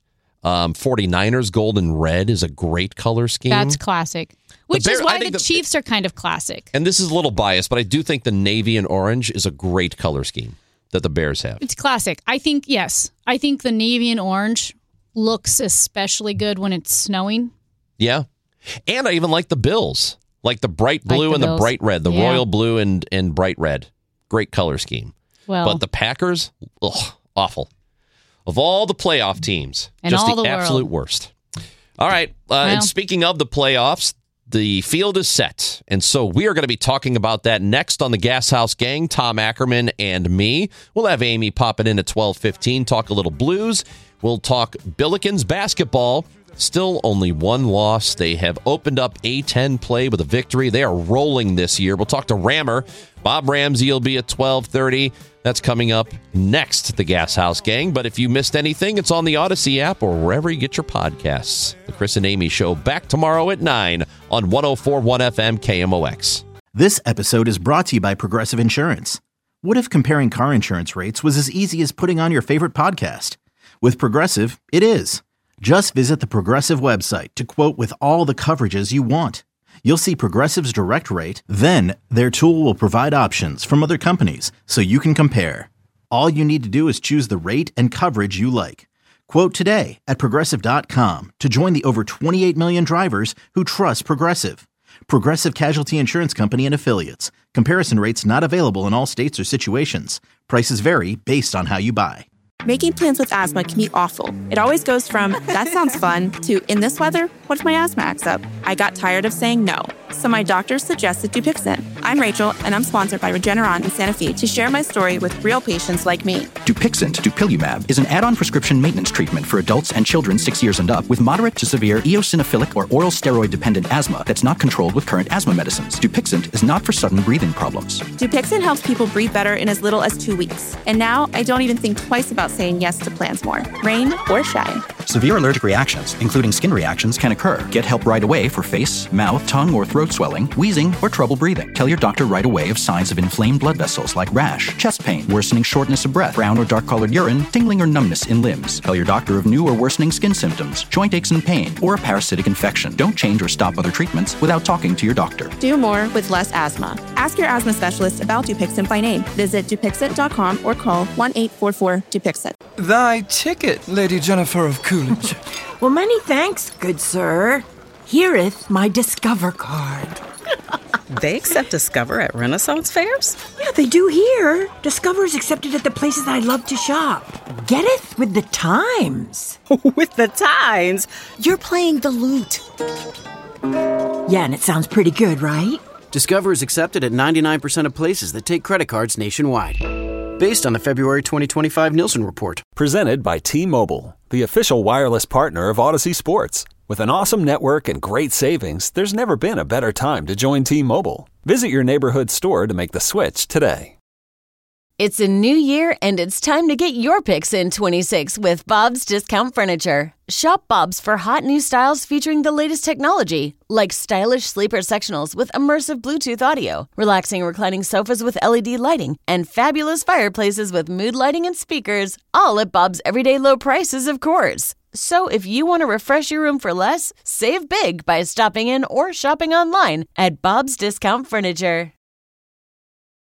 Speaker 5: 49ers, gold and red is a great color scheme.
Speaker 7: That's classic. Which is why the Chiefs are kind of classic.
Speaker 5: And this is a little biased, but I do think the navy and orange is a great color scheme that the Bears have.
Speaker 7: It's classic. I think, yes. I think the navy and orange looks especially good when it's snowing.
Speaker 5: Yeah. And I even like the Bills. Like the bright blue and the bright red. The royal blue and bright red. Great color scheme.
Speaker 7: Well,
Speaker 5: but the Packers, awful. Of all the playoff teams, just the absolute worst. All right. And speaking of the playoffs, the field is set. And so we are going to be talking about that next on the Gas House Gang, Tom Ackerman and me. We'll have Amy popping in at 12:15, talk a little Blues. We'll talk Billikens basketball. Still only one loss. They have opened up A10 play with a victory. They are rolling this year. We'll talk to Rammer. Bob Ramsey will be at 12:30. That's coming up next, the Gas House Gang. But if you missed anything, it's on the Odyssey app or wherever you get your podcasts. The Chris and Amy Show back tomorrow at 9 on 104.1 FM KMOX.
Speaker 2: This episode is brought to you by Progressive Insurance. What if comparing car insurance rates was as easy as putting on your favorite podcast? With Progressive, it is. Just visit the Progressive website to quote with all the coverages you want. You'll see Progressive's direct rate, then their tool will provide options from other companies so you can compare. All you need to do is choose the rate and coverage you like. Quote today at Progressive.com to join the over 28 million drivers who trust Progressive. Progressive Casualty Insurance Company and Affiliates. Comparison rates not available in all states or situations. Prices vary based on how you buy.
Speaker 3: Making plans with asthma can be awful. It always goes from, that sounds fun, to, in this weather, what if my asthma acts up? I got tired of saying no, so my doctor suggested Dupixent. I'm Rachel, and I'm sponsored by Regeneron in Santa Fe to share my story with real patients like me.
Speaker 4: Dupixent, dupilumab, is an add-on prescription maintenance treatment for adults and children 6 years and up with moderate to severe eosinophilic or oral steroid-dependent asthma that's not controlled with current asthma medicines. Dupixent is not for sudden breathing problems.
Speaker 3: Dupixent helps people breathe better in as little as 2 weeks. And now, I don't even think twice about saying yes to plans more, rain or shine.
Speaker 4: Severe allergic reactions, including skin reactions, can occur. Get help right away for face, mouth, tongue, or throat swelling, wheezing, or trouble breathing. Tell your doctor right away of signs of inflamed blood vessels like rash, chest pain, worsening shortness of breath, brown or dark-colored urine, tingling or numbness in limbs. Tell your doctor of new or worsening skin symptoms, joint aches and pain, or a parasitic infection. Don't change or stop other treatments without talking to your doctor.
Speaker 3: Do more with less asthma. Ask your asthma specialist about Dupixent by name. Visit Dupixent.com or call 1-844-DUPIXENT.
Speaker 8: Thy ticket, Lady Jennifer of Coolidge.
Speaker 9: Well, many thanks, good sir. Here'th my Discover card.
Speaker 10: They accept Discover at Renaissance fairs?
Speaker 9: Yeah, they do here. Discover's accepted at the places I love to shop. Getteth with the times.
Speaker 10: With the times? You're playing the lute.
Speaker 9: Yeah, and it sounds pretty good, right?
Speaker 11: Discover is accepted at 99% of places that take credit cards nationwide. Based on the February 2025 Nielsen report.
Speaker 17: Presented by T-Mobile, the official wireless partner of Odyssey Sports. With an awesome network and great savings, there's never been a better time to join T-Mobile. Visit your neighborhood store to make the switch today.
Speaker 18: It's a new year, and it's time to get your picks in 26 with Bob's Discount Furniture. Shop Bob's for hot new styles featuring the latest technology, like stylish sleeper sectionals with immersive Bluetooth audio, relaxing reclining sofas with LED lighting, and fabulous fireplaces with mood lighting and speakers, all at Bob's everyday low prices, of course. So if you want to refresh your room for less, save big by stopping in or shopping online at Bob's Discount Furniture.